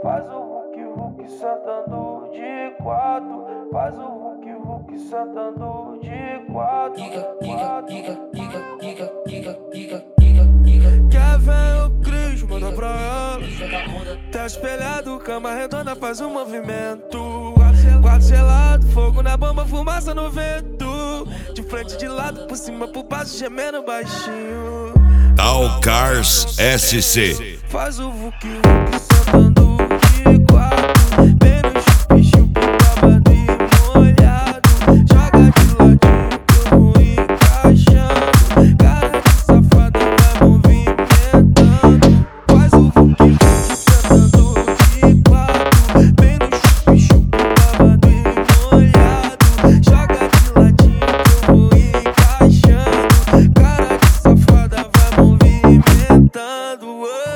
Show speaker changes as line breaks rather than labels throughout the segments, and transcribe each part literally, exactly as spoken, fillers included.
faz o Hulk Hulk sentando de quatro, faz o Hulk Hulk sentando de quatro. Quer ver o Cris, manda pra ela. Tá espelhado, cama redonda, faz um movimento. Quarto gelado, fogo na bomba, fumaça no vento. De frente, de lado, por cima, por baixo, gemendo baixinho.
Tal Cars S C.
Faz o Hulk Hulk sentando de quatro, bem no chup-chup, babado e molhado. Joga de ladinho que eu vou encaixando. Cara de safada vai movimentando. Faz o Hulk Hulk sentando de quatro, bem no chup-chup, babado e molhado. Joga de ladinho que eu vou encaixando. Cara de safada vai movimentando.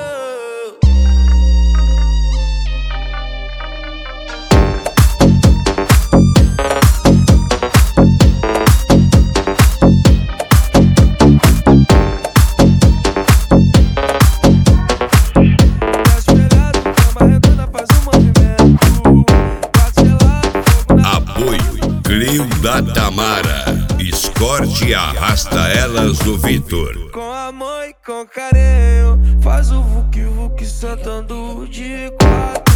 Apoio Clio da Tamara. Escorte e arrasta elas do Vitor.
Com amor e com carinho, faz o Hulk Hulk sentando de quatro.